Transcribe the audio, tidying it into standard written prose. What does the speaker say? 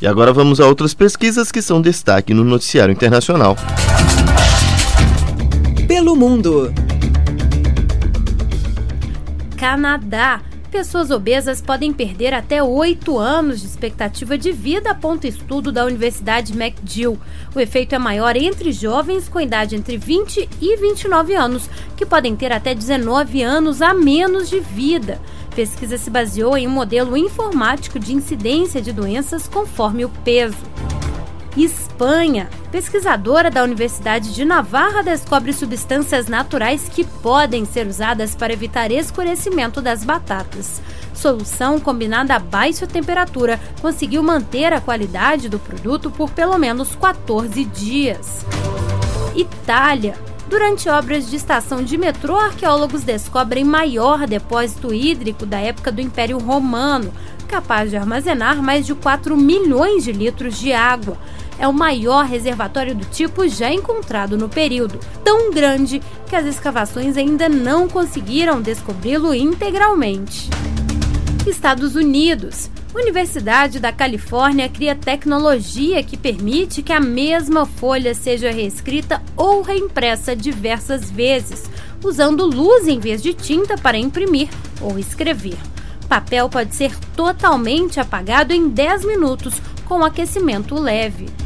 E agora vamos a outras pesquisas que são destaque no noticiário internacional. Pelo mundo. Canadá. Pessoas obesas podem perder até 8 anos de expectativa de vida, aponta estudo da Universidade McGill. O efeito é maior entre jovens com idade entre 20 e 29 anos, que podem ter até 19 anos a menos de vida. A pesquisa se baseou em um modelo informático de incidência de doenças conforme o peso. Espanha. Pesquisadora da Universidade de Navarra descobre substâncias naturais que podem ser usadas para evitar escurecimento das batatas. Solução combinada a baixa temperatura conseguiu manter a qualidade do produto por pelo menos 14 dias. Itália. Durante obras de estação de metrô, arqueólogos descobrem maior depósito hídrico da época do Império Romano, capaz de armazenar mais de 4 milhões de litros de água. É o maior reservatório do tipo já encontrado no período, tão grande que as escavações ainda não conseguiram descobri-lo integralmente. Estados Unidos. Universidade da Califórnia cria tecnologia que permite que a mesma folha seja reescrita ou reimpressa diversas vezes, usando luz em vez de tinta para imprimir ou escrever. O papel pode ser totalmente apagado em 10 minutos com aquecimento leve.